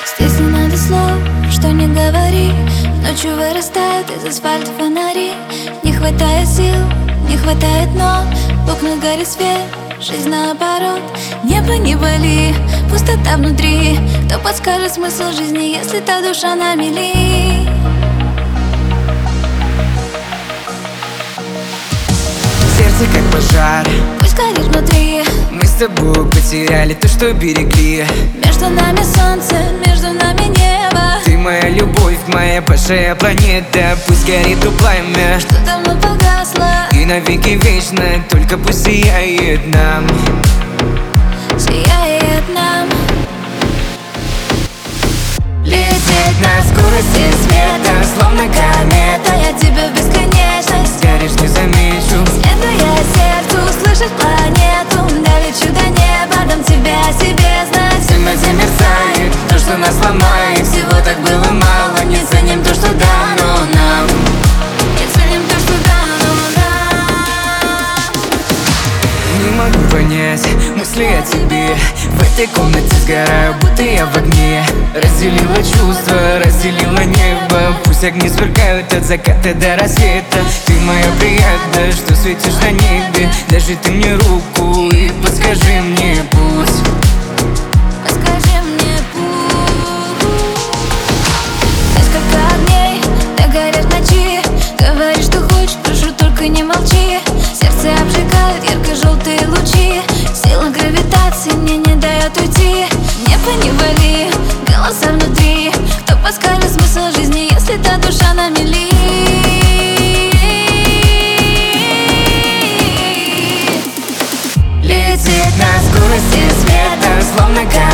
Здесь не надо слов, что не говори. Ночью вырастают из асфальта фонари. Не хватает сил, не хватает ног. В окнах горит свет, жизнь наоборот. Небо не боли, пустота внутри. Кто подскажет смысл жизни, если та душа на мели? Сердце как пожар, Пусть горит внутри. мы с тобой потеряли то, что берегли. Между нами солнце, между нами небо. Ты моя любовь, моя большая планета. Пусть горит то пламя, Что давно погасло, и навеки вечно. Только пусть сияет нам. сияет нам. Лететь на скорости света, словно комета. Я тебя в бесконечность Горишь, не замечу. следуя сердцу, услышать планету. Долечу до неба, дам тебе о себе знать. Темноте мерцает то, что нас ломает. Всего так было мало, не ценим то, что дано нам. Не ценим то, что дано нам. Не могу понять мысли о тебе. В этой комнате сгораю, будто я в огне. Разделила чувства, разделила небо. Пусть огни сверкают от заката до рассвета. Ты моя бригада, что светишь на небе. Даже ты мне руку и подскажи мне путь. Подскажи мне путь. Несколько огней, так горят в ночи. Говори, что хочешь, прошу, только не молчи. Сердце обжигают ярко-желтые лучи. Сила гравитации мне не дает уйти. Небо не вали, голоса внутри. Кто подскажет смысл жизни, если та душа на мели? Лететь на скорости света, словно